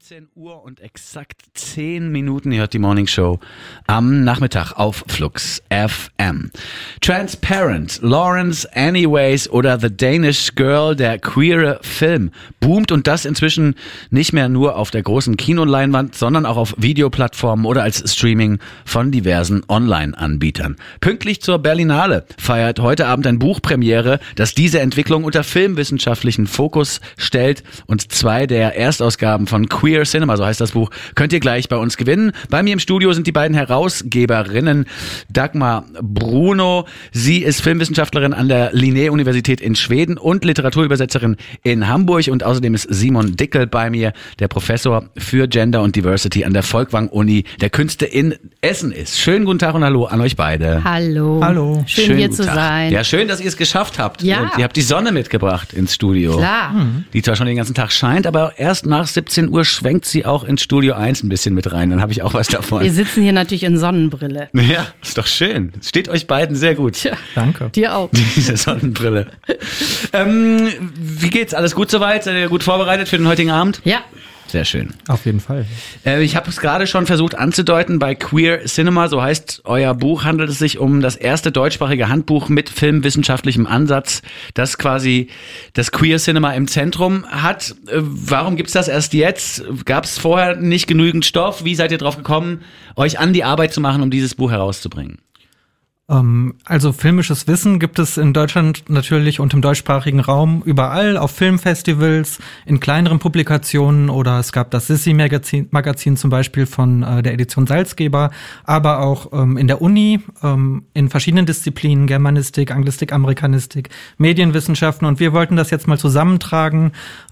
17 Uhr und exakt 10 Minuten, ihr hört die Morning Show am Nachmittag auf Flux FM. Transparent, Lawrence Anyways oder The Danish Girl, der queere Film, boomt und das inzwischen nicht mehr nur auf der großen Kinoleinwand, sondern auch auf Videoplattformen oder als Streaming von diversen Online-Anbietern. Pünktlich zur Berlinale feiert heute Abend ein Buchpremiere, das diese Entwicklung unter filmwissenschaftlichen Fokus stellt, und 2 der Erstausgaben von Queer Cinema, so heißt das Buch, könnt ihr gleich bei uns gewinnen. Bei mir im Studio sind die beiden Herausgeberinnen Dagmar Bruno. Sie ist Filmwissenschaftlerin an der Linné-Universität in Schweden und Literaturübersetzerin in Hamburg. Und außerdem ist Simon Dickel bei mir, der Professor für Gender und Diversity an der Folkwang-Uni der Künste in Essen ist. Schönen guten Tag und hallo an euch beide. Hallo. Hallo. Schön hier zu sein. Ja, schön, dass ihr es geschafft habt. Ja. Und ihr habt die Sonne mitgebracht ins Studio. Klar. Die zwar schon den ganzen Tag scheint, aber erst nach 17 Uhr schwenkt sie auch ins Studio 1 ein bisschen mit rein. Dann habe ich auch was davon. Wir sitzen hier natürlich in Sonnenbrille. Ja, ist doch schön. Steht euch beiden sehr gut. Tja, Danke. dir auch. Diese Sonnenbrille. Wie geht's? Alles gut soweit? Seid ihr gut vorbereitet für den heutigen Abend? Ja. Sehr schön. Auf jeden Fall. Ich habe es gerade schon versucht anzudeuten, bei Queer Cinema, so heißt euer Buch, handelt es sich um das erste deutschsprachige Handbuch mit filmwissenschaftlichem Ansatz, das quasi das Queer Cinema im Zentrum hat. Warum gibt's das erst jetzt? Gab es vorher nicht genügend Stoff? Wie seid ihr drauf gekommen, euch an die Arbeit zu machen, um dieses Buch herauszubringen? Also filmisches Wissen gibt es in Deutschland natürlich und im deutschsprachigen Raum überall, auf Filmfestivals, in kleineren Publikationen, oder es gab das Sissi-Magazin zum Beispiel von der Edition Salzgeber, aber auch in der Uni, in verschiedenen Disziplinen, Germanistik, Anglistik, Amerikanistik, Medienwissenschaften, und wir wollten das jetzt mal zusammentragen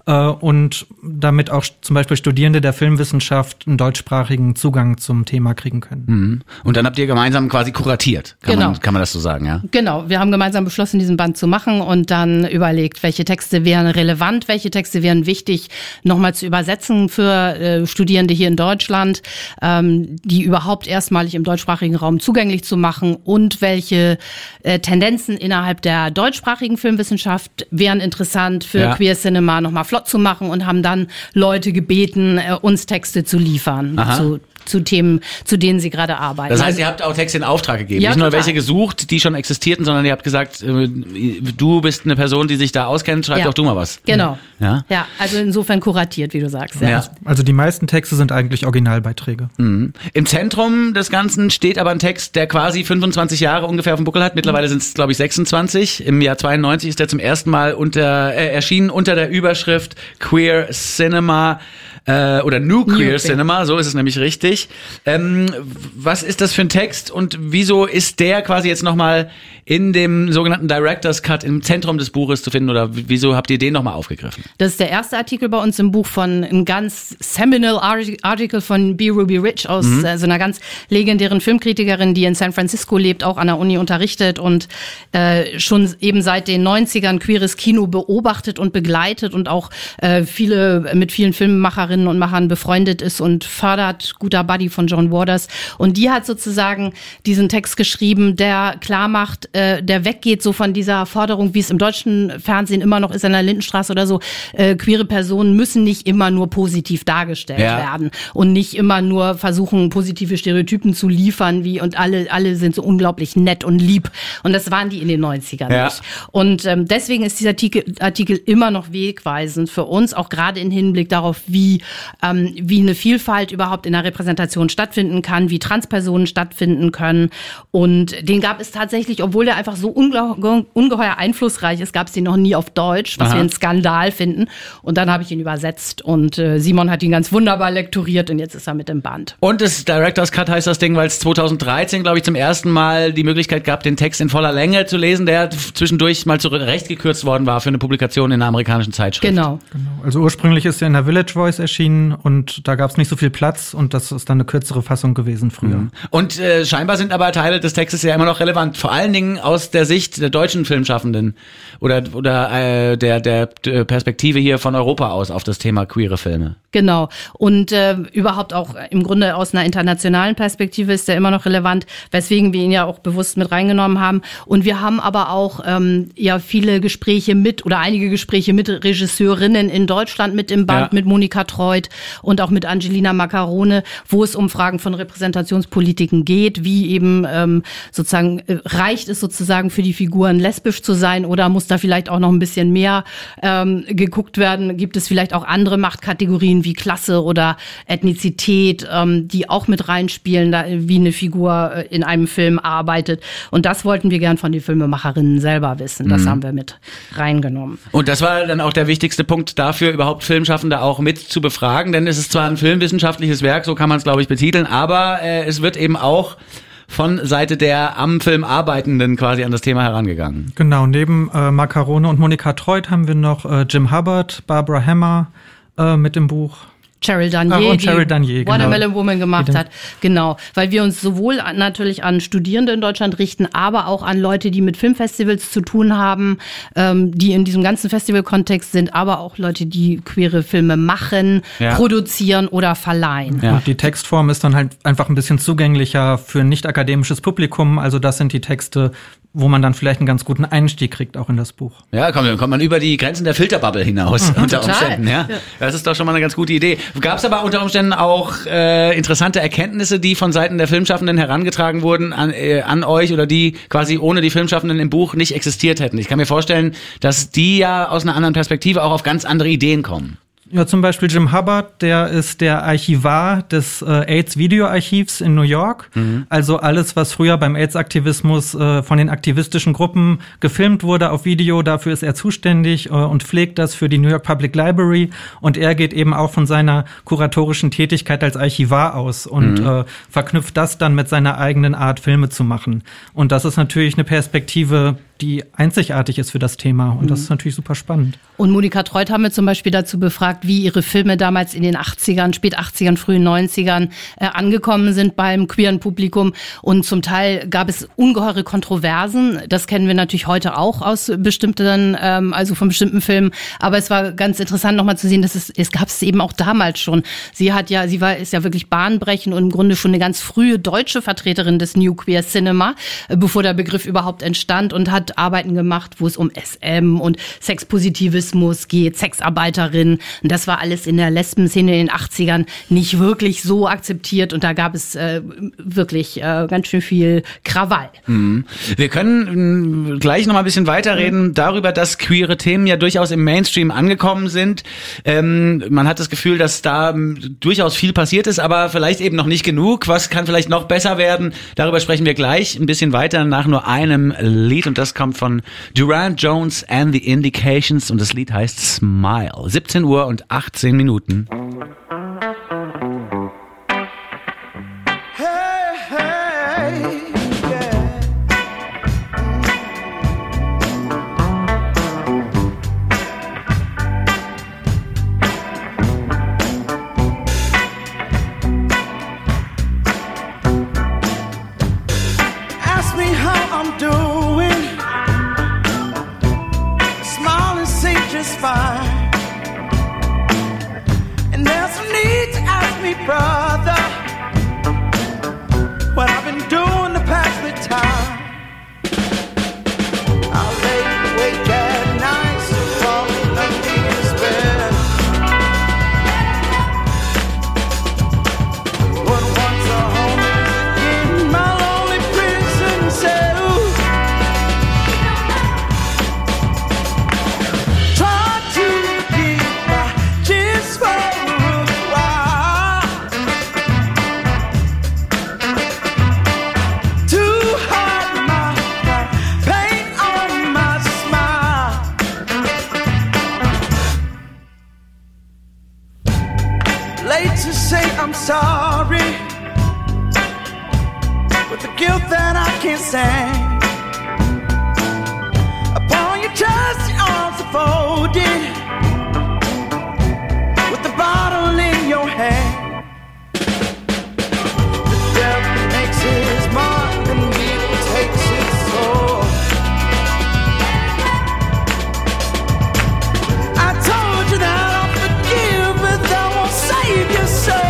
und damit auch zum Beispiel Studierende der Filmwissenschaft einen deutschsprachigen Zugang zum Thema kriegen können. Mhm. Und dann habt ihr gemeinsam quasi kuratiert. Kann man das so sagen, ja? Genau, wir haben gemeinsam beschlossen, diesen Band zu machen und dann überlegt, welche Texte wären relevant, welche Texte wären wichtig, nochmal zu übersetzen für Studierende hier in Deutschland, die überhaupt erstmalig im deutschsprachigen Raum zugänglich zu machen, und welche Tendenzen innerhalb der deutschsprachigen Filmwissenschaft wären interessant für Queer Cinema nochmal flott zu machen, und haben dann Leute gebeten, uns Texte zu liefern zu Themen, zu denen sie gerade arbeiten. Das heißt, ihr habt auch Texte in Auftrag gegeben. Ja, nicht nur total. welche gesucht, die schon existierten, sondern ihr habt gesagt, du bist eine Person, die sich da auskennt, schreib doch du mal was. Genau. Ja, also insofern kuratiert, wie du sagst. Ja. Also die meisten Texte sind eigentlich Originalbeiträge. Mhm. Im Zentrum des Ganzen steht aber ein Text, der quasi 25 Jahre ungefähr auf dem Buckel hat. Mittlerweile sind es, glaube ich, 26. Im Jahr 92 ist er zum ersten Mal erschienen unter der Überschrift Queer Cinema oder New Queer Cinema, so ist es nämlich richtig. Was ist das für ein Text und wieso ist der quasi jetzt nochmal in dem sogenannten Director's Cut im Zentrum des Buches zu finden, oder wieso habt ihr den nochmal aufgegriffen? Das ist der erste Artikel bei uns im Buch von einem ganz seminal Artikel von B. Ruby Rich aus so einer ganz legendären Filmkritikerin, die in San Francisco lebt, auch an der Uni unterrichtet und schon eben seit den 90ern queeres Kino beobachtet und begleitet und auch mit vielen Filmemacherinnen und Machern befreundet ist und fördert, guter Buddy von John Waters. Und die hat sozusagen diesen Text geschrieben, der klar macht, der weggeht so von dieser Forderung, wie es im deutschen Fernsehen immer noch ist, an der Lindenstraße oder so, queere Personen müssen nicht immer nur positiv dargestellt werden und nicht immer nur versuchen, positive Stereotypen zu liefern, und alle sind so unglaublich nett und lieb. Und das waren die in den 90ern nicht. Und deswegen ist dieser Artikel immer noch wegweisend für uns, auch gerade im Hinblick darauf, wie eine Vielfalt überhaupt in der Repräsentation stattfinden kann, wie Transpersonen stattfinden können. Und den gab es tatsächlich, obwohl der einfach so ungeheuer einflussreich ist, gab es den noch nie auf Deutsch, was wir einen Skandal finden. Und dann habe ich ihn übersetzt und Simon hat ihn ganz wunderbar lektoriert und jetzt ist er mit im Band. Und das Director's Cut heißt das Ding, weil es 2013, glaube ich, zum ersten Mal die Möglichkeit gab, den Text in voller Länge zu lesen, der zwischendurch mal zurechtgekürzt worden war für eine Publikation in einer amerikanischen Zeitschrift. Genau. Also ursprünglich ist er in der Village Voice erschienen und da gab es nicht so viel Platz und das ist dann eine kürzere Fassung gewesen früher. Mhm. Und scheinbar sind aber Teile des Textes ja immer noch relevant, vor allen Dingen aus der Sicht der deutschen Filmschaffenden oder der Perspektive hier von Europa aus auf das Thema queere Filme. Genau. Und überhaupt auch im Grunde aus einer internationalen Perspektive ist der immer noch relevant, weswegen wir ihn ja auch bewusst mit reingenommen haben. Und wir haben aber auch viele Gespräche einige Gespräche mit Regisseurinnen in Deutschland mit im Band, mit Monika Troll betreut und auch mit Angelina Maccarone, wo es um Fragen von Repräsentationspolitiken geht, wie eben sozusagen reicht es sozusagen für die Figuren lesbisch zu sein oder muss da vielleicht auch noch ein bisschen mehr geguckt werden? Gibt es vielleicht auch andere Machtkategorien wie Klasse oder Ethnizität, die auch mit reinspielen, da, wie eine Figur in einem Film arbeitet? Und das wollten wir gern von den Filmemacherinnen selber wissen. Das haben wir mit reingenommen. Und das war dann auch der wichtigste Punkt dafür, überhaupt Filmschaffende auch mit zu befragen, denn es ist zwar ein filmwissenschaftliches Werk, so kann man es, glaube ich, betiteln, aber es wird eben auch von Seite der am Film Arbeitenden quasi an das Thema herangegangen. Genau, neben Maccarone und Monika Treut haben wir noch Jim Hubbard, Barbara Hammer mit dem Buch. Cheryl Danier, die Watermelon Woman gemacht hat. Genau, weil wir uns sowohl natürlich an Studierende in Deutschland richten, aber auch an Leute, die mit Filmfestivals zu tun haben, die in diesem ganzen Festivalkontext sind, aber auch Leute, die queere Filme machen, produzieren oder verleihen. Ja. Und die Textform ist dann halt einfach ein bisschen zugänglicher für ein nicht akademisches Publikum. Also das sind die Texte, wo man dann vielleicht einen ganz guten Einstieg kriegt, auch in das Buch. Ja, kommt man über die Grenzen der Filterbubble hinaus, unter Umständen. Ja? Das ist doch schon mal eine ganz gute Idee. Gab es aber unter Umständen auch interessante Erkenntnisse, die von Seiten der Filmschaffenden herangetragen wurden an euch oder die quasi ohne die Filmschaffenden im Buch nicht existiert hätten? Ich kann mir vorstellen, dass die ja aus einer anderen Perspektive auch auf ganz andere Ideen kommen. Ja, zum Beispiel Jim Hubbard, der ist der Archivar des AIDS-Videoarchivs in New York. Also alles, was früher beim AIDS-Aktivismus von den aktivistischen Gruppen gefilmt wurde auf Video, dafür ist er zuständig und pflegt das für die New York Public Library. Und er geht eben auch von seiner kuratorischen Tätigkeit als Archivar aus und verknüpft das dann mit seiner eigenen Art, Filme zu machen. Und das ist natürlich eine Perspektive, die einzigartig ist für das Thema. Und das ist natürlich super spannend. Und Monika Treut haben wir zum Beispiel dazu befragt, wie ihre Filme damals in den 80ern, spät 80ern, frühen 90ern angekommen sind beim queeren Publikum. Und zum Teil gab es ungeheure Kontroversen. Das kennen wir natürlich heute auch aus bestimmten, also von bestimmten Filmen. Aber es war ganz interessant nochmal zu sehen, dass es gab es eben auch damals schon. Ist ja wirklich bahnbrechend und im Grunde schon eine ganz frühe deutsche Vertreterin des New Queer Cinema, bevor der Begriff überhaupt entstand, und hat Arbeiten gemacht, wo es um SM und Sexpositivismus geht, Sexarbeiterin. Und das war alles in der Lesben-Szene in den 80ern nicht wirklich so akzeptiert. Und da gab es wirklich ganz schön viel Krawall. Wir können gleich noch mal ein bisschen weiterreden darüber, dass queere Themen ja durchaus im Mainstream angekommen sind. Man hat das Gefühl, dass da durchaus viel passiert ist, aber vielleicht eben noch nicht genug. Was kann vielleicht noch besser werden? Darüber sprechen wir gleich ein bisschen weiter nach nur einem Lied, und das kommt von Durand Jones and the Indications und das Lied heißt Smile. 17 Uhr und 18 Minuten. And there's no need to ask me, brother, what I've been doing to pass the time. I'll lay awake at night, so falling under the spell. But once a home in my lonely prison cell. I'm sorry, with the guilt that I can't stand. Upon your chest, your arms are folded, with the bottle in your hand. The devil makes his mark and the evil takes his sword. I told you that I'll forgive, but that won't save your soul.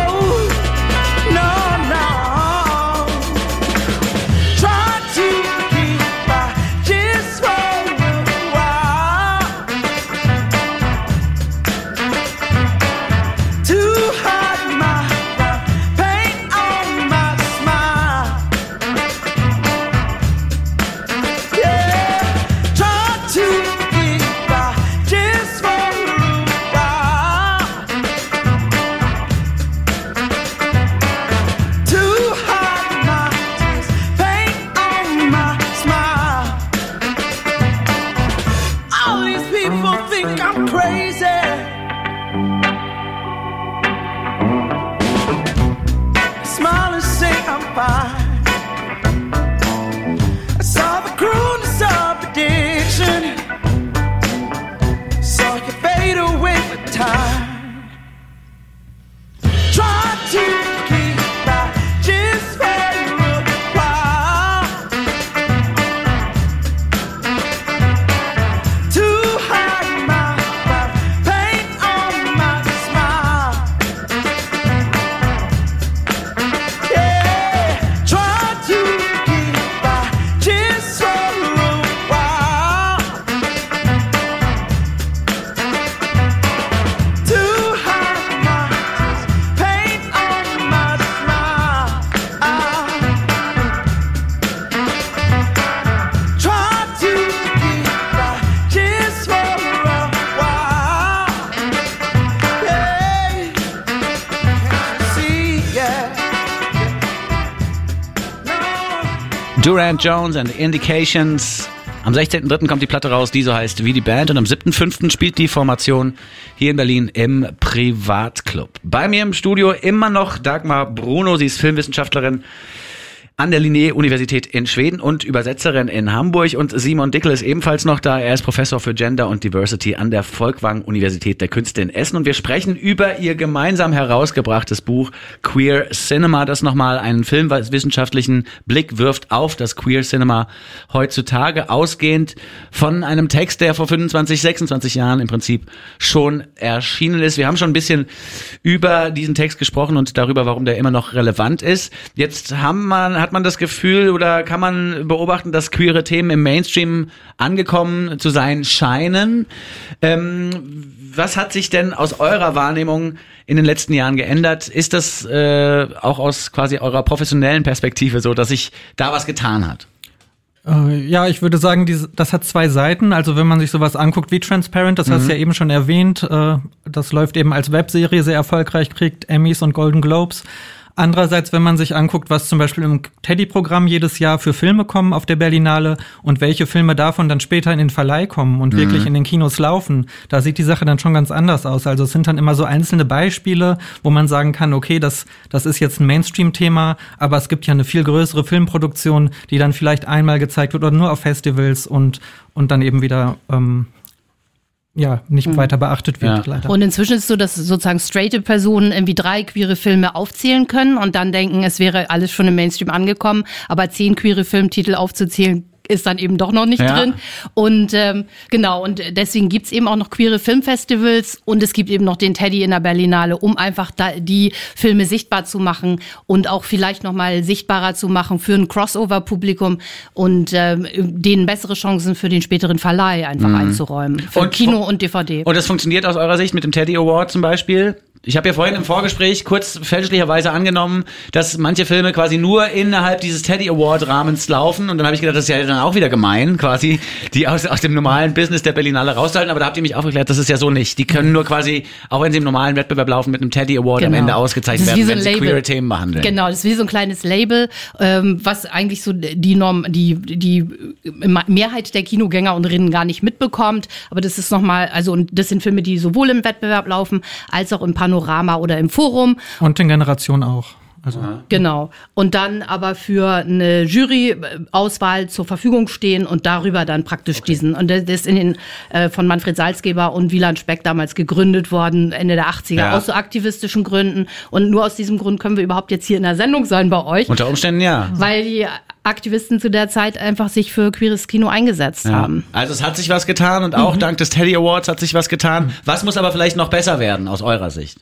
Durant Jones and Indications. Am 16.03. kommt die Platte raus, die so heißt wie die Band. Und am 7.05. spielt die Formation hier in Berlin im Privatclub. Bei mir im Studio immer noch Dagmar Bruno. Sie ist Filmwissenschaftlerin an der Linné-Universität in Schweden und Übersetzerin in Hamburg. Und Simon Dickel ist ebenfalls noch da. Er ist Professor für Gender und Diversity an der Folkwang-Universität der Künste in Essen. Und wir sprechen über ihr gemeinsam herausgebrachtes Buch Queer Cinema, das nochmal einen filmwissenschaftlichen Blick wirft auf das Queer Cinema heutzutage, ausgehend von einem Text, der vor 25, 26 Jahren im Prinzip schon erschienen ist. Wir haben schon ein bisschen über diesen Text gesprochen und darüber, warum der immer noch relevant ist. Jetzt hat man das Gefühl oder kann man beobachten, dass queere Themen im Mainstream angekommen zu sein scheinen. Was hat sich denn aus eurer Wahrnehmung in den letzten Jahren geändert? Ist das auch aus quasi eurer professionellen Perspektive so, dass sich da was getan hat? Ja, ich würde sagen, das hat zwei Seiten. Also wenn man sich sowas anguckt wie Transparent, das hast du ja eben schon erwähnt, das läuft eben als Webserie sehr erfolgreich, kriegt Emmys und Golden Globes. Andererseits, wenn man sich anguckt, was zum Beispiel im Teddy-Programm jedes Jahr für Filme kommen auf der Berlinale und welche Filme davon dann später in den Verleih kommen und wirklich in den Kinos laufen, da sieht die Sache dann schon ganz anders aus. Also es sind dann immer so einzelne Beispiele, wo man sagen kann, okay, das ist jetzt ein Mainstream-Thema, aber es gibt ja eine viel größere Filmproduktion, die dann vielleicht einmal gezeigt wird oder nur auf Festivals und dann eben wieder nicht weiter beachtet wird, leider. Und inzwischen ist es so, dass sozusagen straighte Personen irgendwie 3 queere Filme aufzählen können und dann denken, es wäre alles schon im Mainstream angekommen, aber 10 queere Filmtitel aufzuzählen, ist dann eben doch noch nicht drin. Und genau, und deswegen gibt's eben auch noch queere Filmfestivals und es gibt eben noch den Teddy in der Berlinale, um einfach da die Filme sichtbar zu machen und auch vielleicht nochmal sichtbarer zu machen für ein Crossover-Publikum und denen bessere Chancen für den späteren Verleih einfach einzuräumen. Für und Kino und DVD. Und das funktioniert aus eurer Sicht mit dem Teddy Award zum Beispiel? Ich habe ja vorhin im Vorgespräch kurz fälschlicherweise angenommen, dass manche Filme quasi nur innerhalb dieses Teddy Award Rahmens laufen und dann habe ich gedacht, das ist ja dann auch wieder gemein, quasi die aus dem normalen Business der Berlinale rauszuhalten, aber da habt ihr mich aufgeklärt, das ist ja so nicht. Die können nur quasi, auch wenn sie im normalen Wettbewerb laufen, mit einem Teddy Award am Ende ausgezeichnet werden, wenn sie queere Themen behandeln. Genau, das ist wie so ein kleines Label, was eigentlich so die Mehrheit der Kinogänger und Rinnen gar nicht mitbekommt, aber das ist nochmal, also und das sind Filme, die sowohl im Wettbewerb laufen, als auch im Panorama oder im Forum. Und in Generation auch. Also. Genau. Und dann aber für eine Jury-Auswahl zur Verfügung stehen und darüber dann praktisch diesen, und das ist von Manfred Salzgeber und Wieland Speck damals gegründet worden, Ende der 80er, aus so aktivistischen Gründen. Und nur aus diesem Grund können wir überhaupt jetzt hier in der Sendung sein bei euch. Unter Umständen ja. Weil die Aktivisten zu der Zeit einfach sich für queeres Kino eingesetzt haben. Also es hat sich was getan und auch dank des Teddy Awards hat sich was getan. Was muss aber vielleicht noch besser werden aus eurer Sicht?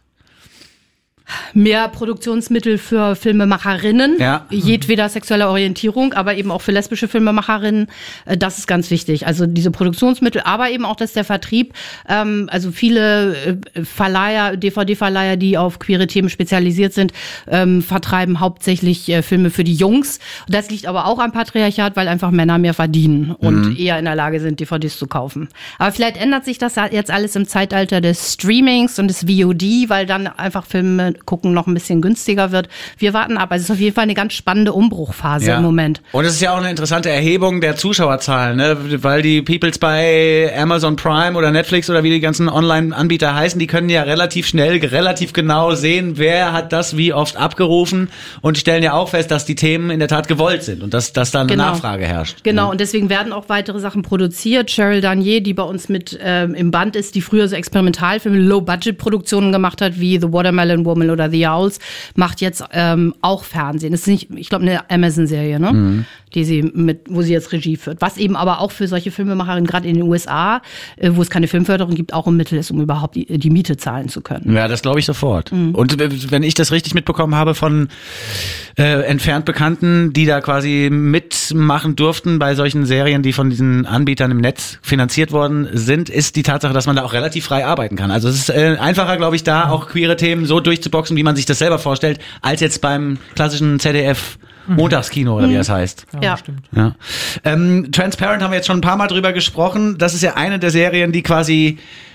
Mehr Produktionsmittel für Filmemacherinnen, jedweder sexueller Orientierung, aber eben auch für lesbische Filmemacherinnen. Das ist ganz wichtig. Also diese Produktionsmittel, aber eben auch, dass der Vertrieb, also viele Verleiher, DVD-Verleiher, die auf queere Themen spezialisiert sind, vertreiben hauptsächlich Filme für die Jungs. Das liegt aber auch am Patriarchat, weil einfach Männer mehr verdienen und eher in der Lage sind, DVDs zu kaufen. Aber vielleicht ändert sich das jetzt alles im Zeitalter des Streamings und des VOD, weil dann einfach Filme gucken noch ein bisschen günstiger wird. Wir warten ab. Also es ist auf jeden Fall eine ganz spannende Umbruchphase im Moment. Und es ist ja auch eine interessante Erhebung der Zuschauerzahlen, ne? Weil die Peoples bei Amazon Prime oder Netflix oder wie die ganzen Online-Anbieter heißen, die können ja relativ schnell, relativ genau sehen, wer hat das wie oft abgerufen und stellen ja auch fest, dass die Themen in der Tat gewollt sind und dass da eine Nachfrage herrscht. Genau, und deswegen werden auch weitere Sachen produziert. Cheryl Danier, die bei uns mit im Band ist, die früher so Experimentalfilme, Low-Budget-Produktionen gemacht hat, wie The Watermelon Woman oder The Owls, macht jetzt auch Fernsehen. Das ist nicht, ich glaube, eine Amazon-Serie, ne? Wo sie jetzt Regie führt. Was eben aber auch für solche Filmemacherinnen, gerade in den USA, wo es keine Filmförderung gibt, auch ein Mittel ist, um überhaupt die Miete zahlen zu können. Ja, das glaube ich sofort. Und wenn ich das richtig mitbekommen habe von entfernt Bekannten, die da quasi mitmachen durften bei solchen Serien, die von diesen Anbietern im Netz finanziert worden sind, ist die Tatsache, dass man da auch relativ frei arbeiten kann. Also es ist einfacher, glaube ich, da auch queere Themen so durchzuboxen, wie man sich das selber vorstellt, als jetzt beim klassischen ZDF Montagskino oder wie das heißt. Ja. Stimmt. Ja. Transparent haben wir jetzt schon ein paar Mal drüber gesprochen. Das ist ja eine der Serien, die quasi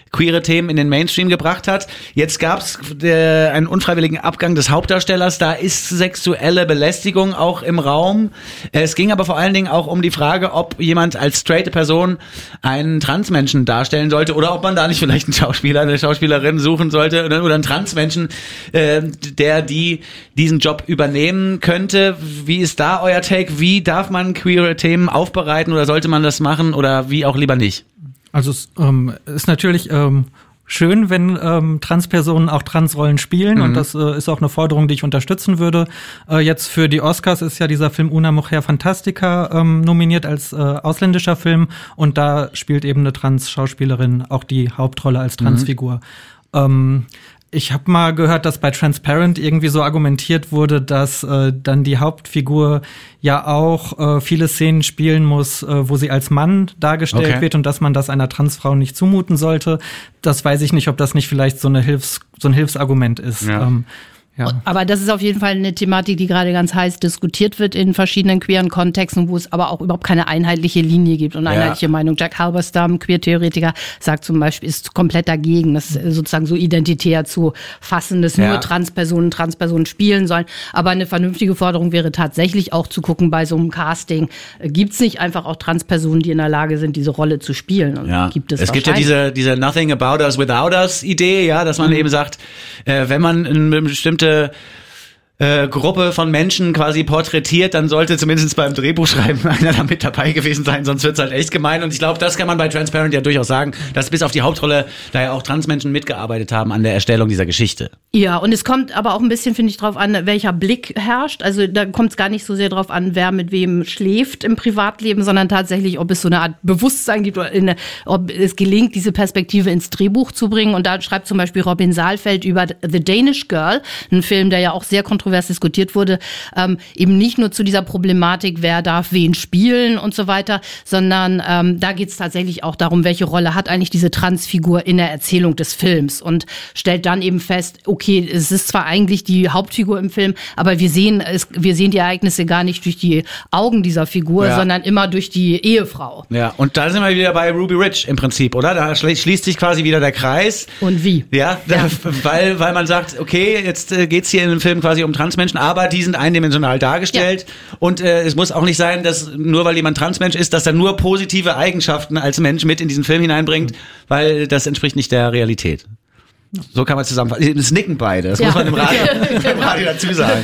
queere Themen in den Mainstream gebracht hat. Jetzt gab's einen unfreiwilligen Abgang des Hauptdarstellers. Da ist sexuelle Belästigung auch im Raum. Es ging aber vor allen Dingen auch um die Frage, ob jemand als straighte Person einen Transmenschen darstellen sollte oder ob man da nicht vielleicht einen Schauspieler, eine Schauspielerin suchen sollte oder einen Transmenschen, der diesen Job übernehmen könnte. Wie ist da euer Take? Wie darf man queere Themen aufbereiten oder sollte man das machen oder wie auch lieber nicht? Also es ist natürlich schön, wenn Transpersonen auch Transrollen spielen und das ist auch eine Forderung, die ich unterstützen würde. Jetzt für die Oscars ist ja dieser Film Una Mujer Fantástica nominiert als ausländischer Film und da spielt eben eine Trans-Schauspielerin auch die Hauptrolle als Transfigur. Ich habe mal gehört, dass bei Transparent irgendwie so argumentiert wurde, dass dann die Hauptfigur ja auch viele Szenen spielen muss, wo sie als Mann dargestellt wird und dass man das einer Transfrau nicht zumuten sollte. Das weiß ich nicht, ob das nicht vielleicht so ein Hilfsargument ist. Ja. Ja. Aber das ist auf jeden Fall eine Thematik, die gerade ganz heiß diskutiert wird in verschiedenen queeren Kontexten, wo es aber auch überhaupt keine einheitliche Linie gibt und einheitliche Meinung. Jack Halberstam, Queer-Theoretiker, sagt zum Beispiel, ist komplett dagegen, das sozusagen so identitär zu fassen, dass nur Transpersonen spielen sollen. Aber eine vernünftige Forderung wäre tatsächlich auch zu gucken, bei so einem Casting, gibt es nicht einfach auch Transpersonen, die in der Lage sind, diese Rolle zu spielen? Und gibt es gibt ja diese Nothing About Us Without Us Idee, ja, dass man eben sagt, wenn man eine bestimmte Gruppe von Menschen quasi porträtiert, dann sollte zumindest beim Drehbuchschreiben einer da mit dabei gewesen sein, sonst wird's halt echt gemein. Und ich glaube, das kann man bei Transparent ja durchaus sagen, dass bis auf die Hauptrolle da ja auch Transmenschen mitgearbeitet haben an der Erstellung dieser Geschichte. Ja, und es kommt aber auch ein bisschen, finde ich, drauf an, welcher Blick herrscht. Also da kommt es gar nicht so sehr drauf an, wer mit wem schläft im Privatleben, sondern tatsächlich, ob es so eine Art Bewusstsein gibt oder ob es gelingt, diese Perspektive ins Drehbuch zu bringen. Und da schreibt zum Beispiel Robin Saalfeld über The Danish Girl, ein Film, der ja auch sehr kontrovers diskutiert wurde, eben nicht nur zu dieser Problematik, wer darf wen spielen und so weiter, sondern da geht es tatsächlich auch darum, welche Rolle hat eigentlich diese Transfigur in der Erzählung des Films und stellt dann eben fest, okay, es ist zwar eigentlich die Hauptfigur im Film, aber wir sehen die Ereignisse gar nicht durch die Augen dieser Figur, sondern immer durch die Ehefrau. Ja, und da sind wir wieder bei Ruby Rich im Prinzip, oder? Da schließt sich quasi wieder der Kreis. Und wie? Ja. Weil man sagt, okay, jetzt geht's hier in dem Film quasi um Transmenschen, aber die sind eindimensional dargestellt und es muss auch nicht sein, dass nur weil jemand Transmensch ist, dass er nur positive Eigenschaften als Mensch mit in diesen Film hineinbringt, weil das entspricht nicht der Realität. So kann man zusammenfassen. Es nicken beide, das muss man im Radio dazu sagen.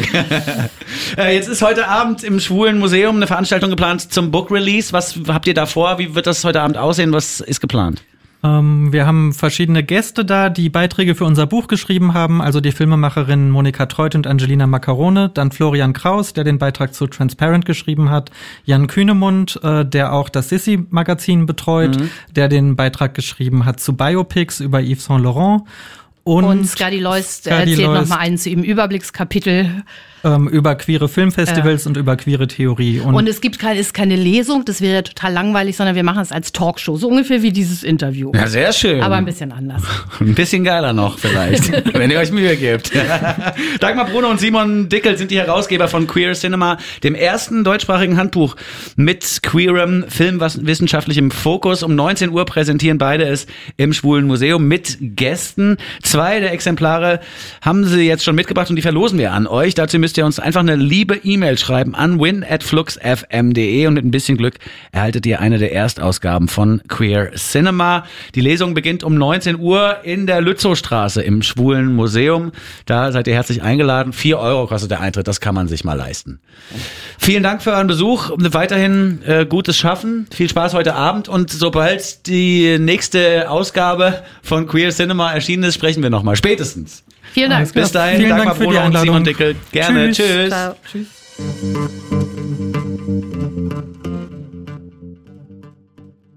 Jetzt ist heute Abend im Schwulen Museum eine Veranstaltung geplant zum Book Release. Was habt ihr da vor? Wie wird das heute Abend aussehen? Was ist geplant? Wir haben verschiedene Gäste da, die Beiträge für unser Buch geschrieben haben, also die Filmemacherinnen Monika Treut und Angelina Maccarone, dann Florian Kraus, der den Beitrag zu Transparent geschrieben hat, Jan Kühnemund, der auch das Sissi-Magazin betreut, der den Beitrag geschrieben hat zu Biopics über Yves Saint Laurent. Und Skadi Lois erzählt nochmal einen zu ihm Überblickskapitel. Über queere Filmfestivals und über queere Theorie. Und es gibt ist keine Lesung, das wäre total langweilig, sondern wir machen es als Talkshow, so ungefähr wie dieses Interview. Ja, sehr schön. Aber ein bisschen anders. Ein bisschen geiler noch vielleicht, wenn ihr euch Mühe gebt. Dagmar Brunner und Simon Dickel sind die Herausgeber von Queer Cinema, dem ersten deutschsprachigen Handbuch mit queerem filmwissenschaftlichem Fokus. Um 19 Uhr präsentieren beide es im Schwulen Museum mit Gästen. 2 der Exemplare haben sie jetzt schon mitgebracht und die verlosen wir an euch. Dazu müsst ihr uns einfach eine liebe E-Mail schreiben an win@fluxfm.de und mit ein bisschen Glück erhaltet ihr eine der Erstausgaben von Queer Cinema. Die Lesung beginnt um 19 Uhr in der Lützowstraße im Schwulen Museum. Da seid ihr herzlich eingeladen. 4 € kostet der Eintritt, das kann man sich mal leisten. Vielen Dank für euren Besuch. Weiterhin gutes Schaffen. Viel Spaß heute Abend und sobald die nächste Ausgabe von Queer Cinema erschienen ist, sprechen wir nochmal. Spätestens. Vielen Dank. Bis dahin, Vielen Dagmar Dank für die Brunner und Einladung. Simon Dickel. Gerne. Tschüss. Ciao. Tschüss.